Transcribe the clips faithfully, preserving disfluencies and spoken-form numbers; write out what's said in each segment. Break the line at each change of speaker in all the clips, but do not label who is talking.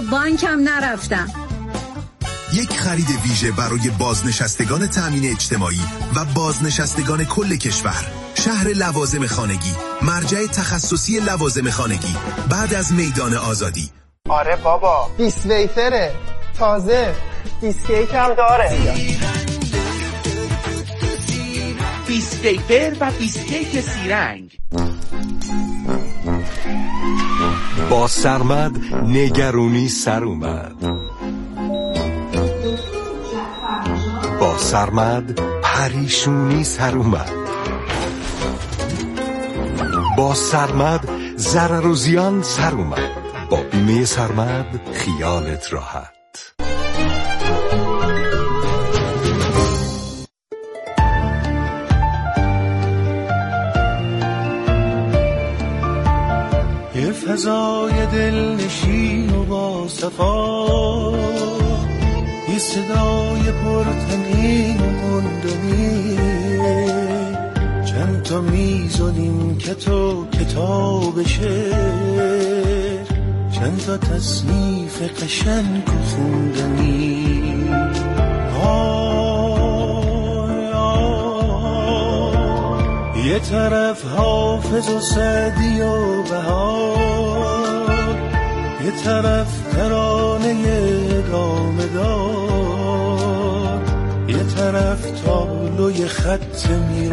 بانکم نرفتم.
یک خرید ویژه برای بازنشستگان تامین اجتماعی و بازنشستگان کل کشور. شهر لوازم خانگی، مرجع تخصصی لوازم خانگی بعد از میدان آزادی.
آره بابا، بیس ویتره تازه، بیسکیک هم داره.
بیس ویفر و بیسکیک سیرنگ.
با سرمد نگرونی سر اومد. با سرمد پریشونی سر اومد. با سرمد ضرر و زیان سر اومد. با بیمه سرمد خیالت راحت.
یه فضای دلنشین و با صفا، یه صدای پرتنین و گندنی، چند تا میز و نیمکت و کتاب شعر، چند تا تصنیف قشنگ و خوندنی. آی آی یه طرف حافظ و سعدی و بهار، یه طرف ترانه ادامه دار، یه طرف تابلوی خط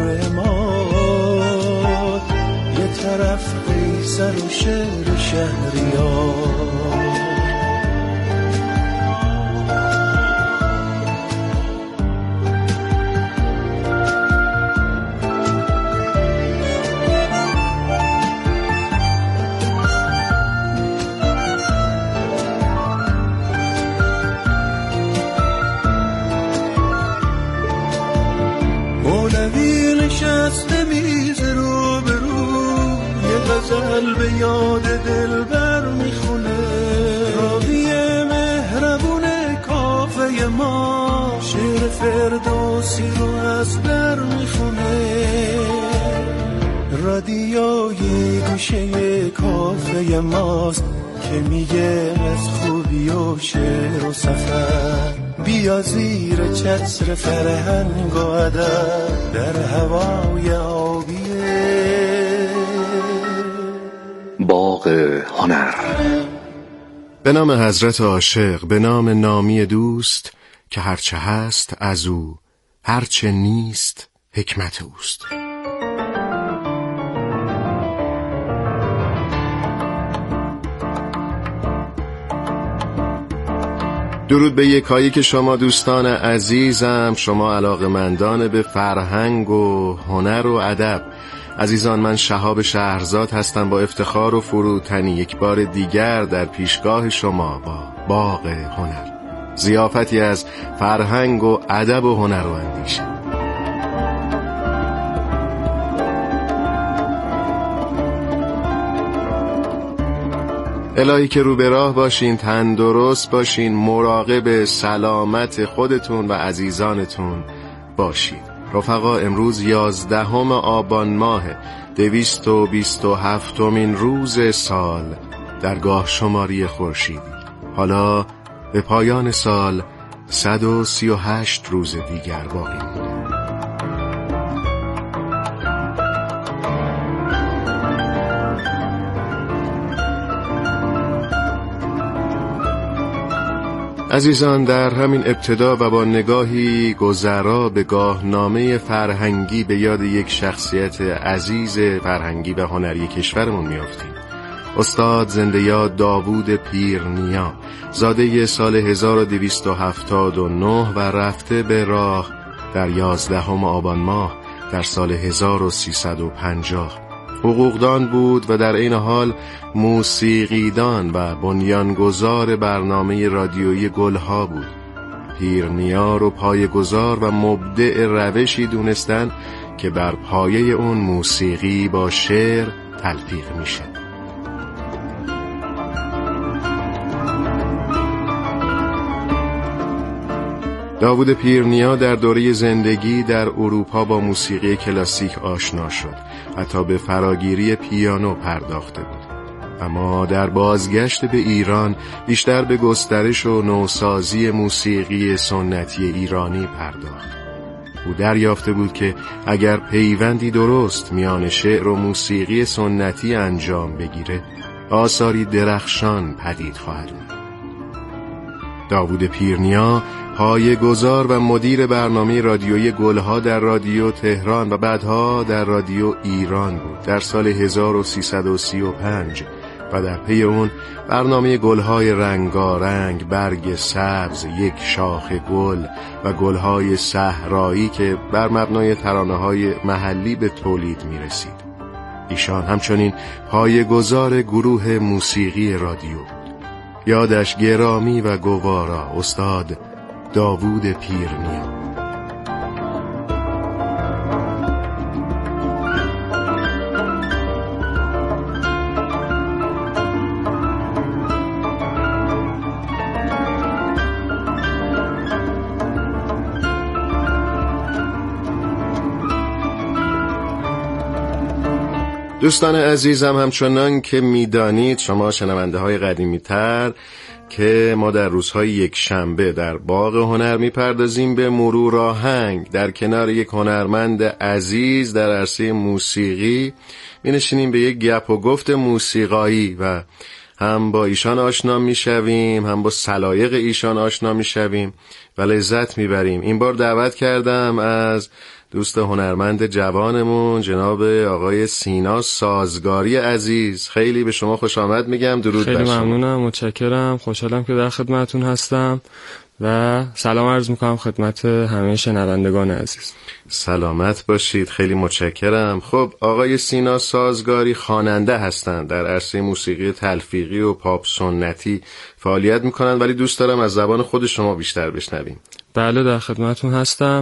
میرماد، یه طرف قیصر و شعر شهریار. مولوی نشسته میز رو به رو، یه غزل به یاد دلبر میخونه. راوی مهربون کافه ما شعر فردوسی رو از بر میخونه. رادیوی گوشه کافه ماست که میگه از خوبی و شعر و سفر. بیا زیر چتر فرهنگ و ادب در هوای آبیه
باغ هنر.
به نام حضرت عاشق، به نام نامی دوست که هرچه هست از او، هرچه نیست حکمت اوست. درود به یکایی که شما دوستان عزیزم، شما علاقه‌مندان به فرهنگ و هنر و ادب. عزیزان، من شهاب شهرزاد هستم با افتخار و فروتنی یک بار دیگر در پیشگاه شما با باغ هنر، ضیافتی از فرهنگ و ادب و هنر و اندیشه. الهی که رو به راه باشین، تندرست باشین، مراقب سلامت خودتون و عزیزانتون باشین. رفقا، امروز یازدهم آبان ماه، دویست و بیست و هفتمین روز سال در گاه شماری خورشیدی. حالا به پایان سال صد و سی و هشت روز دیگر باقی مونده. عزیزان، در همین ابتدا و با نگاهی گذرا به گاهنامه فرهنگی به یاد یک شخصیت عزیز فرهنگی و هنری کشورمون میافتیم. استاد زنده یاد داوود پیرنیا، زاده سال هزار و دویست و هفتاد و نه و رفته به راه در یازدهم آبان ماه در سال هزار و سیصد و پنجاه. حقوقدان بود و در این حال موسیقیدان و بنیانگذار برنامه رادیویی گلها بود. پیرنیا رو پایه‌گذار و مبدع روشی دونستن که بر پایه اون موسیقی با شعر تلفیق میشه. داوود پیرنیا در دوره زندگی در اروپا با موسیقی کلاسیک آشنا شد. حتی به فراگیری پیانو پرداخته بود. اما در بازگشت به ایران بیشتر به گسترش و نوسازی موسیقی سنتی ایرانی پرداخت. او دریافته بود که اگر پیوندی درست میان شعر و موسیقی سنتی انجام بگیره، آثاری درخشان پدید خواهد آمد. داوود پیرنیا پایه‌گذار و مدیر برنامه رادیویی گلها در رادیو تهران و بعدها در رادیو ایران بود در سال هزار و سیصد و سی و پنج و در پی اون برنامه گلهای رنگارنگ، برگ سبز، یک شاخ گل و گلهای صحرایی که بر مبنای ترانه‌های محلی به تولید می‌رسید. ایشان همچنین پایه‌گذار گروه موسیقی رادیو بود. یادش گرامی و گوارا استاد داوود پیرنیا. دوستان عزیزم، همچنان که میدانید شما شنونده های قدیمی تر که ما در روزهای یک شنبه در باغ هنر میپردازیم به مرور آهنگ در کنار یک هنرمند عزیز در عرصه موسیقی، مینشینیم به یک گپ و گفت موسیقایی و هم با ایشان آشنا میشویم، هم با سلایق ایشان آشنا میشویم و لذت میبریم. این بار دعوت کردم از دوست هنرمند جوانمون جناب آقای سینا سازگاری عزیز. خیلی به شما خوش آمد میگم. درود بر شما.
خیلی ممنونم، متشکرم، خوشحالم که در خدمتتون هستم و سلام عرض میکنم خدمت همه شنوندگان عزیز.
سلامت باشید، خیلی متشکرم. خب آقای سینا سازگاری خواننده هستند، در عرصه موسیقی تلفیقی و پاپ سنتی فعالیت میکنند، ولی دوست دارم از زبان خود شما بیشتر بشنویم.
بله در خدمتتون هستم.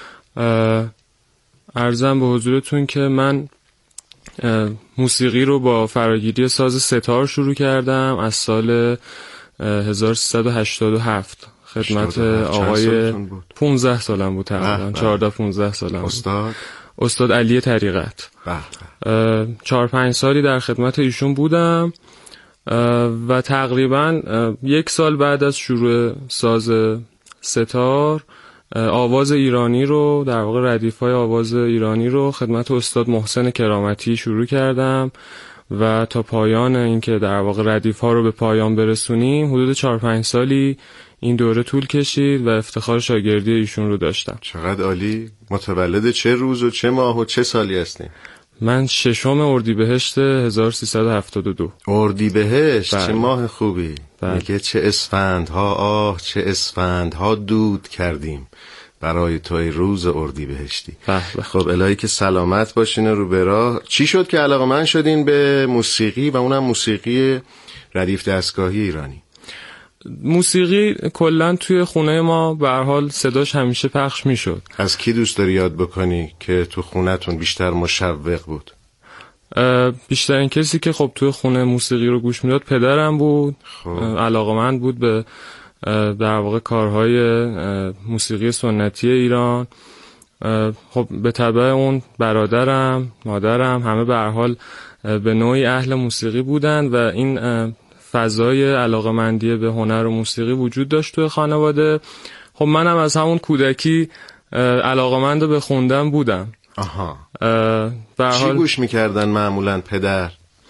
عرضم به حضورتون که من موسیقی رو با فراگیری ساز ستار شروع کردم از سال هزار و سیصد و هشتاد و هفت خدمت آقای پانزده سالم بود تقریبا، چهارده پانزده سالم بود. استاد استاد علی طریقت. چهار پنج سالی در خدمت ایشون بودم و تقریبا یک سال بعد از شروع ساز ستار آواز ایرانی رو، در واقع ردیف‌های آواز ایرانی رو خدمت استاد محسن کرامتی شروع کردم و تا پایان اینکه در واقع ردیف‌ها رو به پایان برسونیم حدود چهار پنج سالی این دوره طول کشید و افتخار شاگردی ایشون رو داشتم.
چقدر عالی. متولد چه روز و چه ماه و چه سالی هستین؟
من ششم اردیبهشت هزار و سیصد و هفتاد و دو.
اردیبهشت؟ چه ماه خوبی. میگه چه اسفندها، آه چه اسفندها دود کردیم برای توی روز اردیبهشتی. خب الهی که سلامت باشین رو به راه. چی شد که علاقه‌مند شدین به موسیقی و اونم موسیقی ردیف دستگاهی ایرانی؟
موسیقی کلا توی خونه ما به هر حال صداش همیشه پخش میشد.
از کی دوست داری یاد بکنی که تو خونتون بیشتر مشوق بود؟
بیشترین کسی که خب توی خونه موسیقی رو گوش میداد پدرم بود. علاقه‌مند بود به در واقع کارهای موسیقی سنتی ایران. خب به تبع اون برادرم، مادرم همه به هر حال به نوعی اهل موسیقی بودن و این فضای علاقه‌مندی به هنر و موسیقی وجود داشت توی خانواده. خب منم از همون کودکی علاقه‌مند به خوندن بودم.
آها.
چی
گوش میکردن معمولاً پدر؟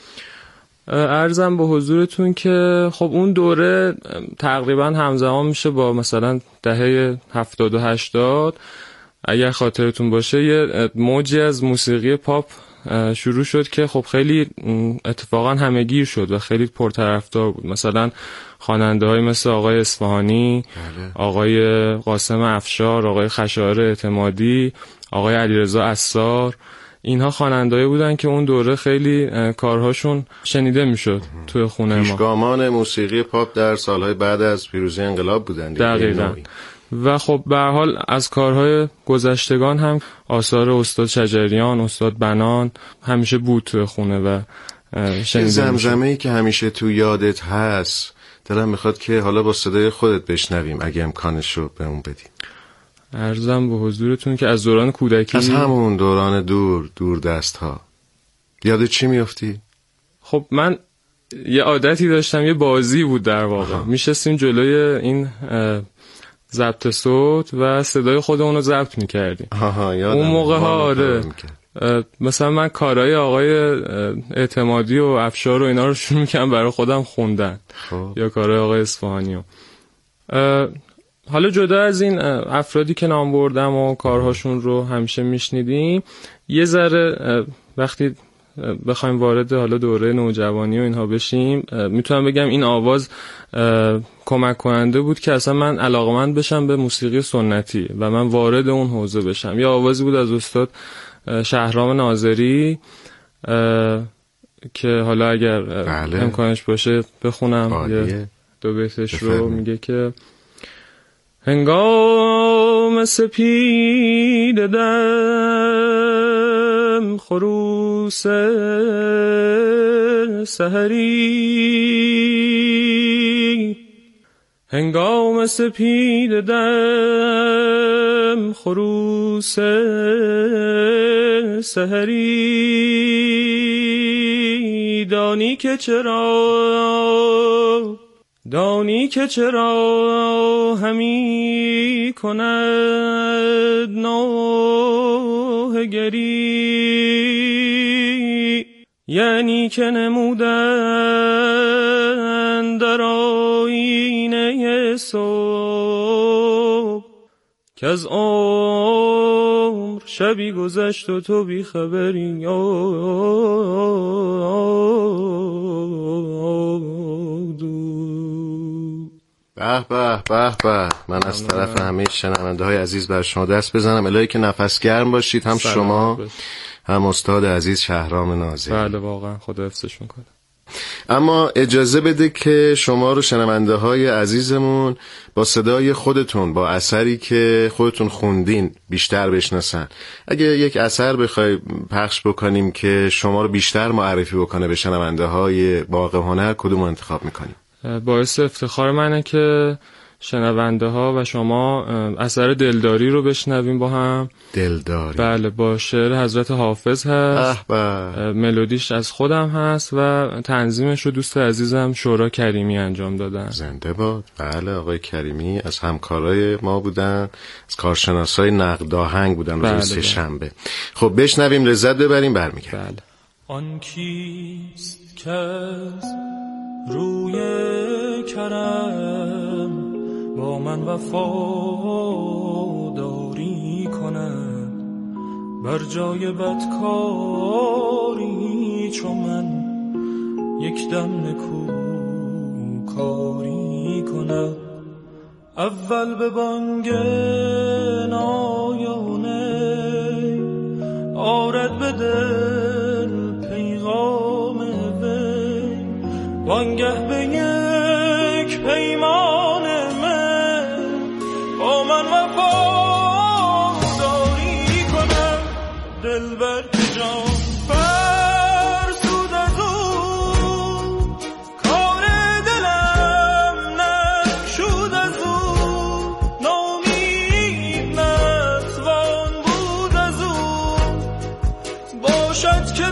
عرضم به حضورتون که خب اون دوره تقریبا همزمان میشه با مثلا دهه هفتاد و هشتاد، اگر خاطرتون باشه یه موجی از موسیقی پاپ شروع شد که خب خیلی اتفاقا همه‌گیر شد و خیلی پرطرفدار بود. مثلا خواننده های مثل آقای اصفهانی، آقای قاسم افشار، آقای خشایار اعتمادی، آقای علیرضا عصار، اینها خواننده‌ای بودن که اون دوره خیلی کارهاشون شنیده میشد توی خونه ما.
پیشگامان موسیقی پاپ در سالهای بعد از پیروزی انقلاب بودن.
دقیقاً. و خب به هر حال از کارهای گذشتگان هم آثار استاد شجریان، استاد بنان همیشه بود توی خونه و شنیده.
زمزمه‌ای که همیشه تو یادت هست دلم میخواد که حالا با صدای خودت بشنویم اگه امکانشو بهمون بدی.
عرضم به حضورتون که از دوران کودکی،
از همون دوران دور دور دست ها، یاد چی میافتی؟
خب من یه عادتی داشتم، یه بازی بود در واقع. میشستیم جلوی این ضبط صوت و صدای خودمون رو ضبط میکردیم. اون موقع ها آره مثلا من کارهای آقای اعتمادی و افشار و اینا رو شروع میکنم برای خودم خوندن خوب. یا کارهای آقای اصفهانی. حالا جدا از این افرادی که نام بردم و کارهاشون رو همیشه میشنیدیم، یه ذره وقتی بخوایم وارد حالا دوره نوجوانی و اینها بشیم، میتونم بگم این آواز کمک کننده بود که اصلا من علاقمند بشم به موسیقی سنتی و من وارد اون حوزه بشم. یه آوازی بود از استاد شهرام ناظری که حالا اگر بله. امکانش باشه بخونم یه دو بیتش رو. میگه که هنگام سپید دم خروس سحری، هنگام سپید دم خروس سحری، دانی که چرا دانی که چرا همی کند نوحه گری، یعنی که نمودن در آینه صبح که از عمر شبی گذشت و تو بی خبری.
به به به به. من از طرف همه شنونده های عزیز بر شما دست بزنم. الهی که نفس گرم باشید، هم شما هم استاد عزیز شهرام ناظری.
بله واقعا خدا حفظش میکنه.
اما اجازه بده که شما رو شنونده های عزیزمون با صدای خودتون، با اثری که خودتون خوندین بیشتر بشناسن. اگه یک اثر بخوای پخش بکنیم که شما رو بیشتر معرفی بکنه به شنونده های باغ هنر، کدوم رو انتخاب میکنیم؟
باعث افتخار منه که شنونده ها و شما اثر دلداری رو بشنویم با هم.
دلداری؟
بله، با شعر حضرت حافظ هست، ملودیش از خودم هست و تنظیمش رو دوست عزیزم شورا کریمی انجام دادن.
زنده باد. بله آقای کریمی از همکارای ما بودن، از کارشناسای نقد آهنگ بودن روز بله سه شنبه. خب بشنویم، لذت ببریم، برمیگردیم.
بله.
آن کیست کس روی کرم با من وفاداری کند، بر جای بدکاری چون من یک دم نکو کاری کند. اول به بانگ نایانه آرد به دل پیغام وی، وانگه به یک پیمان من با من وفاداری کنم. دلبر که جان فرسود از او، کار دلم نشود از او، نومید نتوان بود از او، باشد که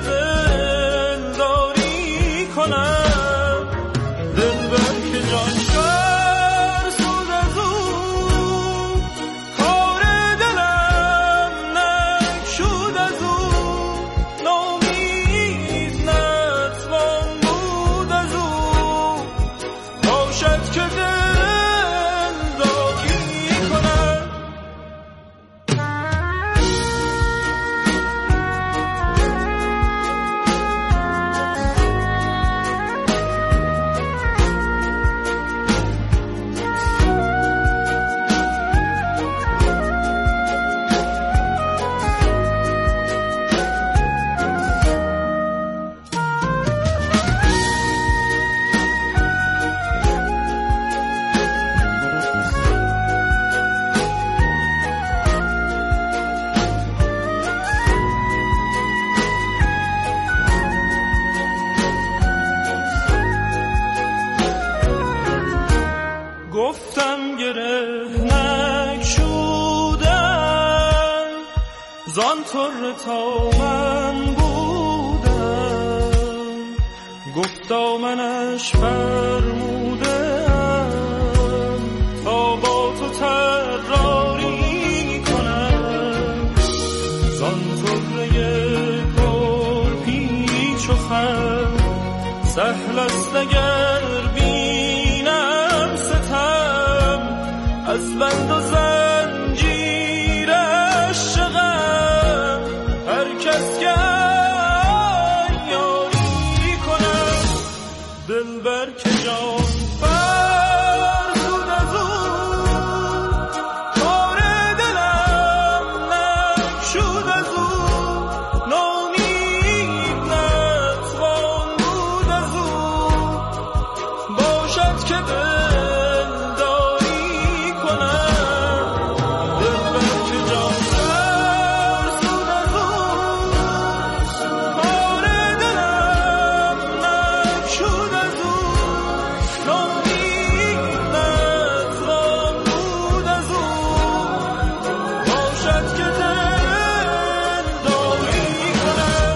دلداری کنم. گفتا منش فرمودم تا با تو طراری کنم زان طره پر پیچ و خم سهل است اگر بینم ستم از بند و زنجیرش شغم هر کس که یاری کنم دلبر که جان فرسود از او کار دلم نشود از او نامید نتوان بود از او باشد که دلداری کنم دلبر که جان فرسود از او کار دلم نشود از او نامید نتوان بود از او باشد که دلداری کنم.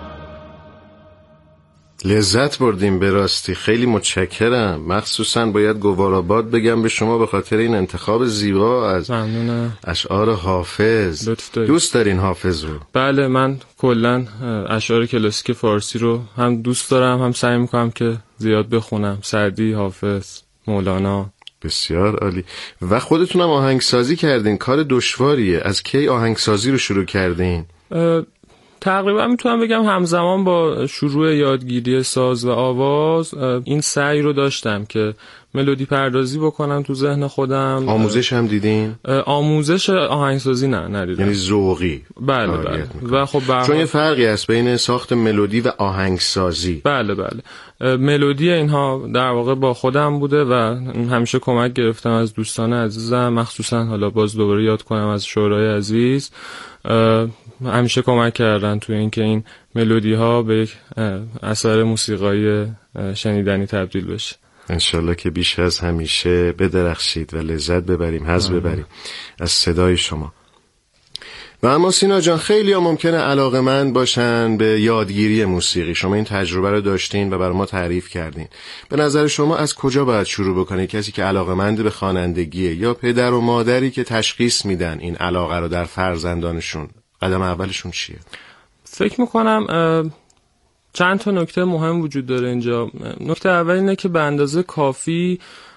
لذت بردیم به راستی، خیلی متشکرم. مخصوصا باید گواراباد بگم به شما به خاطر این انتخاب زیبا از
ممنونم.
اشعار حافظ.
لطف دارید.
دوست دارین حافظ رو؟
بله، من کلا اشعار کلاسیک فارسی رو هم دوست دارم هم سعی میکنم که زیاد بخونم. سعدی، حافظ، مولانا.
بسیار عالی. و خودتونم آهنگسازی کردین، کار دشواریه. از کی آهنگسازی رو شروع کردین؟
اه، تقریبا میتونم بگم همزمان با شروع یادگیری ساز و آواز اه، این سعی رو داشتم که ملودی پردازی بکنم تو ذهن خودم.
آموزش هم دیدین؟
اه، آموزش آهنگسازی نه ندیدم.
یعنی ذوقی؟
بله بله.
فعالیت می‌کنی.
و خب به هر
چون یه
حال-
فرقی هست بین ساخت ملودی و آهنگسازی.
بله بله. اه، ملودی اینها در واقع با خودم بوده و همیشه کمک گرفتم از دوستان عزیزم، مخصوصا حالا باز دوباره یاد کنم از شورای عزیز. اه، همیشه کمک کردن توی اینکه این ملودی ها به یک اه، اثر موسیقایی اه، شنیدنی تبدیل بشه.
انشالله که بیش از همیشه بدرخشید و لذت ببریم، حظ ببریم از صدای شما. و اما سینا جان، خیلی ها ممکنه علاقه‌مند باشن به یادگیری موسیقی. شما این تجربه رو داشتین و برای ما تعریف کردین. به نظر شما از کجا باید شروع بکنه کسی که علاقه‌مند به خوانندگیه یا پدر و مادری که تشخیص میدن این علاقه رو در فرزندانشون؟ قدم اولشون چیه؟
فکر میکنم چند تا نکته مهم وجود داره اینجا. نکته اول اینه که به اندازه کافی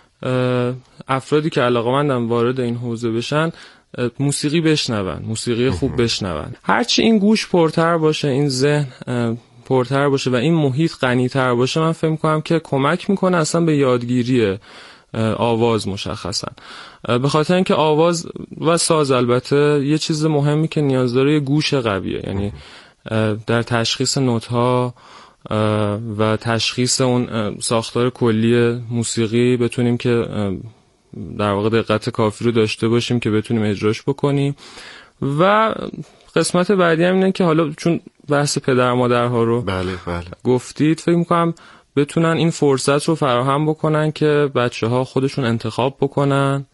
افرادی که علاقه‌مندن وارد این حوزه بشن موسیقی بشنون، موسیقی خوب بشنون. هرچی این گوش پرتر باشه، این ذهن پرتر باشه و این محیط غنی‌تر باشه، من فکر می‌کنم که کمک میکنه اصلا به یادگیری آواز مشخصا. به خاطر اینکه آواز و ساز البته یه چیز مهمی که نیاز داره یه گوش قویه، یعنی در تشخیص نوت‌ها و تشخیص اون ساختار کلی موسیقی بتونیم که در واقع دقت کافی رو داشته باشیم که بتونیم اجراش بکنیم. و قسمت بعدی هم اینه که حالا چون بحث پدر مادرها رو
بله بله
گفتید، فکر می‌کنم بتونن این فرصت رو فراهم بکنن که بچه‌ها خودشون انتخاب بکنن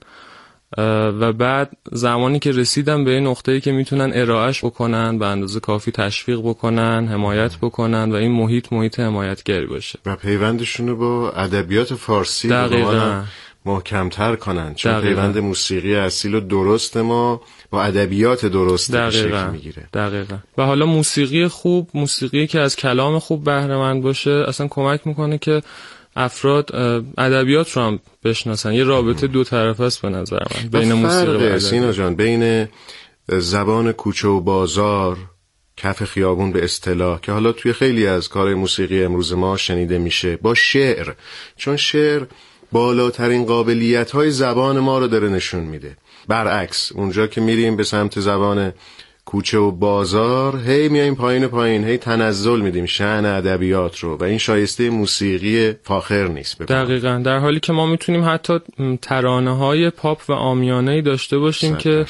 و بعد زمانی که رسیدن به این نقطه‌ای که میتونن ارائهش بکنن به اندازه کافی تشویق بکنن، حمایت بکنن و این محیط محیط حمایتگری باشه
و پیوندشون رو با ادبیات فارسی
دقیقاً
محکم‌تر کنن، چون
دقیقاً.
پیوند موسیقی اصیل و درست ما با ادبیات درست شکل میگیره.
دقیقاً. و حالا موسیقی خوب، موسیقی که از کلام خوب بهره مند باشه، اصلا کمک میکنه که افراد ادبیات رو هم بشناسن. یه رابطه دو طرفه است به نظر من بین موسیقی و ادبیات.
سینا جان، بین زبان کوچه و بازار، کف خیابون به اصطلاح که حالا توی خیلی از کار موسیقی امروز ما شنیده میشه، با شعر، چون شعر بالاترین قابلیت‌های زبان ما رو داره نشون میده. برعکس اونجا که میریم به سمت زبان کوچه و بازار، هی میایم پایین پایین، هی تنزل میدیم شأن ادبیات رو و این شایسته موسیقی فاخر نیست.
دقیقاً. در حالی که ما میتونیم حتی ترانه‌های پاپ و عامیانه‌ای داشته باشیم که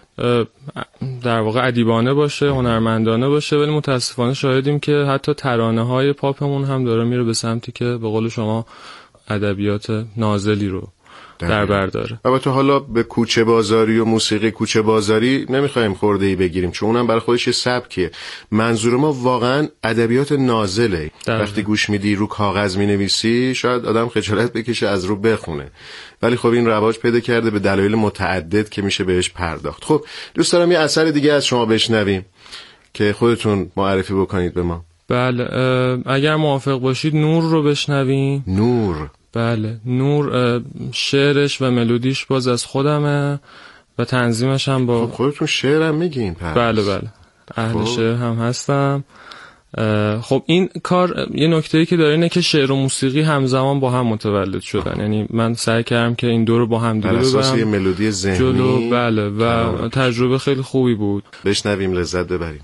در واقع ادیبانه باشه، هنرمندانه باشه، ولی متاسفانه شاهدیم که حتی ترانه‌های پاپمون هم داره میره به سمتی که به قول شما ادبیات نازلی رو در بر داره.
البته حالا به کوچه بازاری و موسیقی کوچه بازاری نمیخوایم خورده‌ای بگیریم، چون اونم برای خودش سبکیه. منظور ما واقعا ادبیات نازله. وقتی گوش میدی رو کاغذ مینویسی شاید آدم خجالت بکشه از رو بخونه، ولی خب این رواج پیدا کرده به دلایل متعدد که میشه بهش پرداخت. خب دوست دارم یه اثر دیگه از شما بشنویم که خودتون معرفی بکنید به ما.
بله، اگر موافق باشید نور رو بشنویم.
نور.
بله، نور شعرش و ملودیش باز از خودمه و تنظیمش هم با
خب خودتون شعرم میگین پس.
بله بله، اهل شعر هم هستم. خب این کار یه نکته‌ای که داره اینه که شعر و موسیقی همزمان با هم متولد شدن، یعنی من سعی کردم که این دو رو با هم دیگه ببرم،
بر اساس یه ملودی ذهنی
جلو. بله و تجربه خیلی خوبی بود.
بشنویم لذت ببریم.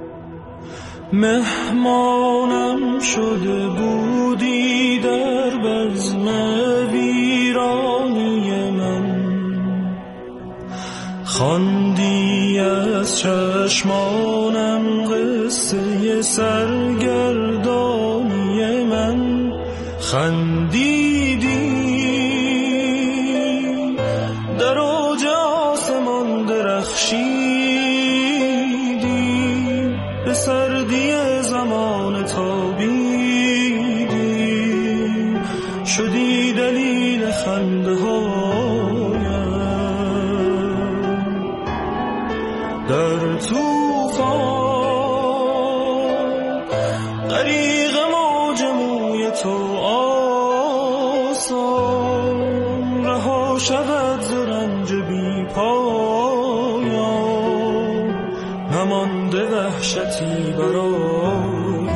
مهمانم شده بودی در بزم ویرانی من، خواندی از چشمانم قصه سرگردانی من، خندیدی در اوج آسمان درخشیدی، به سردی زمان تابیدی، شدی دلیل خنده هایم در طوفان، غریق موج موی تو آسان، رها شود ز رنج بی پایان، نمانده وحشتی برایم.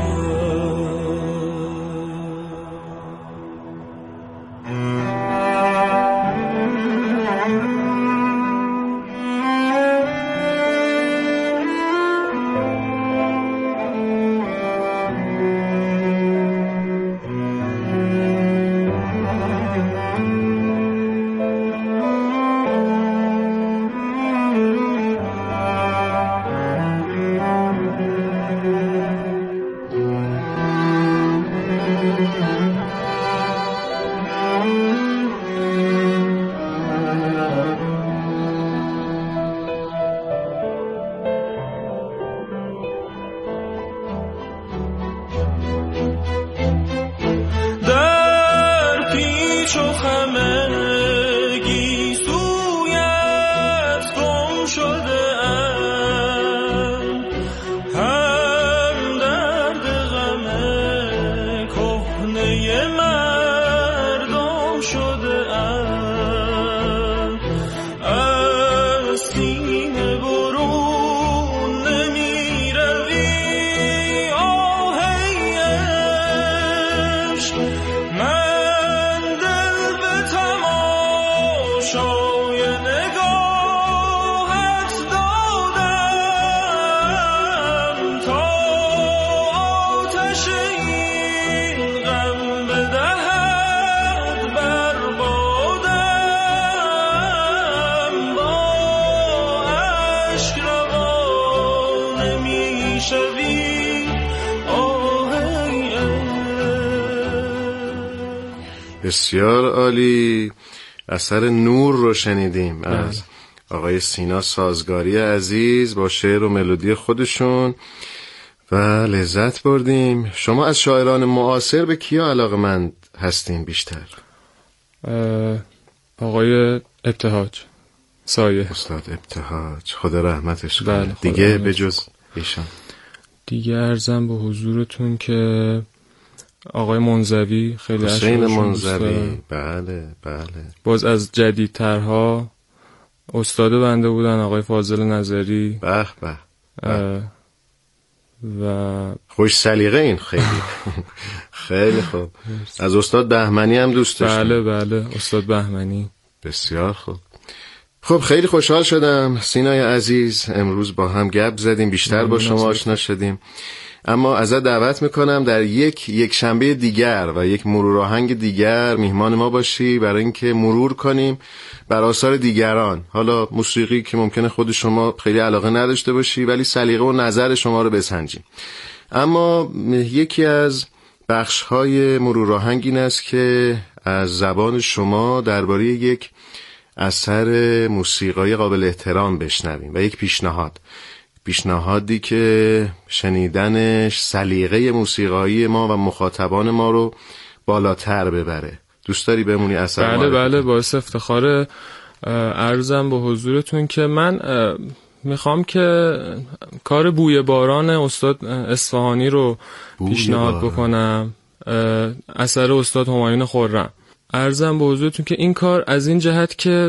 بسیار عالی. اثر نور رو شنیدیم از آقای سینا سازگاری عزیز با شعر و ملودی خودشون و لذت بردیم. شما از شاعران معاصر به کیا علاقه‌مند هستین بیشتر؟
آقای ابتهاج سایه،
استاد ابتهاج، خدا رحمتش کنه.
بله،
دیگه به جز ایشان
دیگه عرضم به حضورتون که آقای منزوی خیلی
حسین منزوی، بله بله.
باز از جدیدترها استاد بنده بودن آقای فاضل نظری،
به به
و
خوش سلیقه این خیلی خیلی خوب. از استاد بهمنی هم دوست داشتم.
بله بله، استاد بهمنی.
بسیار خوب. خب خیلی خوشحال شدم سینای عزیز، امروز با هم گپ زدیم، بیشتر با شما آشنا شدیم. اما ازت دعوت میکنم در یک یک شنبه دیگر و یک مرور آهنگ دیگر میهمان ما باشی، برای اینکه مرور کنیم بر آثار دیگران. حالا موسیقی که ممکنه خود شما خیلی علاقه نداشته باشی، ولی سلیقه و نظر شما رو بسنجیم. اما یکی از بخش‌های مرور آهنگ این است که از زبان شما درباره یک اثر موسیقایی قابل احترام بشنویم و یک پیشنهاد پیشنهادی که شنیدنش سلیقه موسیقایی ما و مخاطبان ما رو بالاتر ببره. دوست داری بمونی اثر؟
بله بله، باعث افتخار عرضم به حضورتون که من میخوام که کار بوی باران استاد اصفهانی رو پیشنهاد بکنم، اثر استاد همایون خرم. عرضم به حضورتون که این کار از این جهت که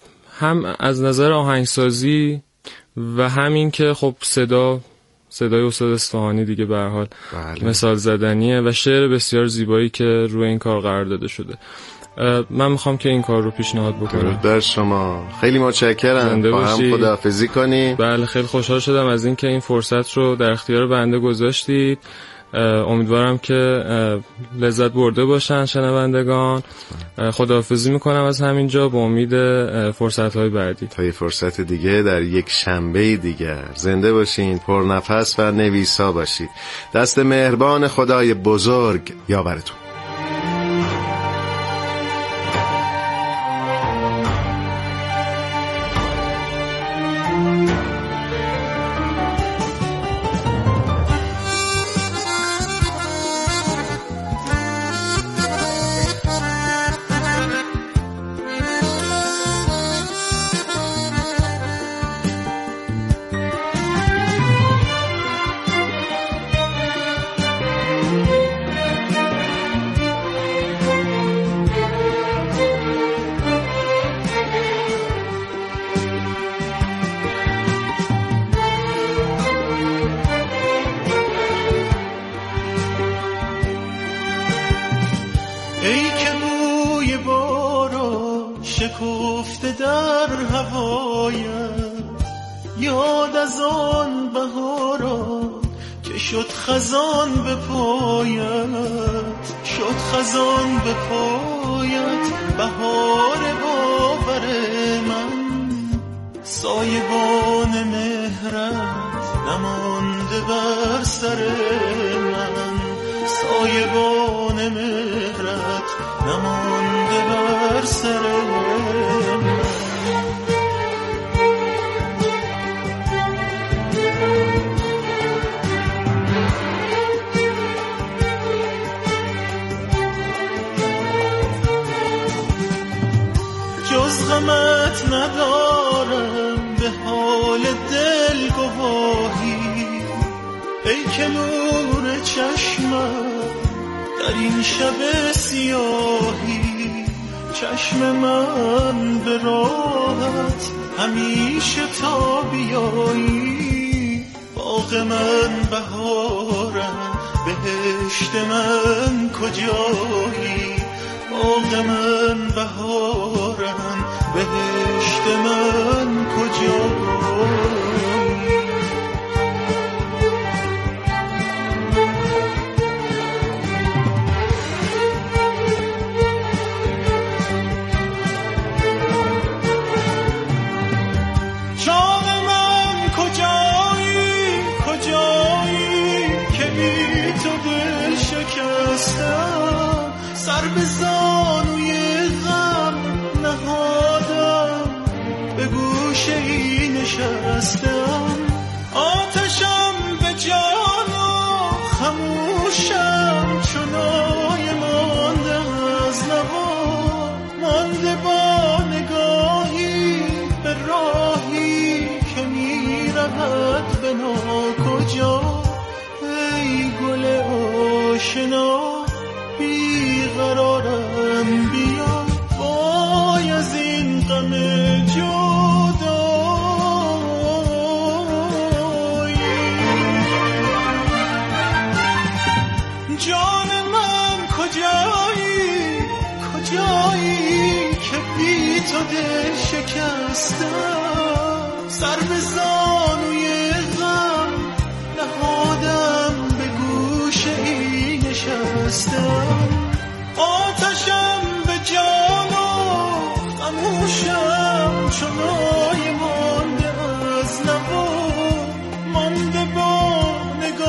هم از نظر آهنگسازی و همین که خب صدا صدای استاد اصفهانی دیگه به هر حال مثال زدنیه و شعر بسیار زیبایی که روی این کار قرار داده شده. من میخوام که این کار رو پیشنهاد بکنم.
درود بر شما، خیلی متشکرم. با هم خداحافظی کنیم.
بله، خیلی خوشحال شدم از این که این فرصت رو در اختیار بنده گذاشتید. امیدوارم که لذت برده باشن شنوندگان. خداحافظی میکنم از همینجا با امید فرصت‌های بعدی.
تا یه فرصت دیگه در یک شنبه دیگر. زنده باشین، پرنفس و نویسا باشید. دست مهربان خدای بزرگ یاورتون.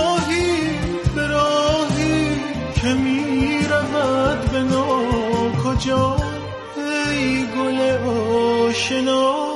که می رود به ناکجایی. آشنا